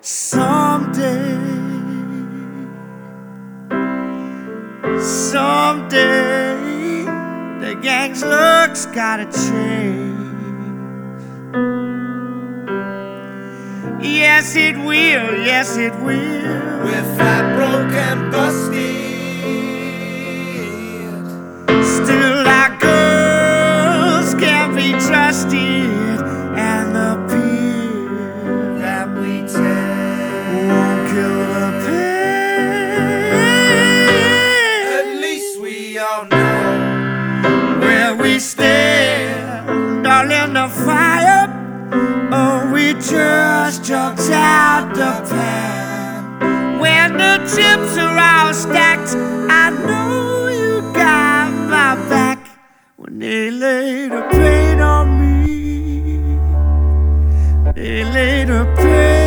Someday, someday, the gang's looks gotta change. Yes, it will, yes, it will. We're flat, broke, and busted. Still, our girls can be trusted, and the pill That we take won't kill the pain. At least we all know Where we stand, all in the fire, or we just jumped out the pan. When the chips are all stacked, I know you got my back. When they laid a paint on me, they laid a paint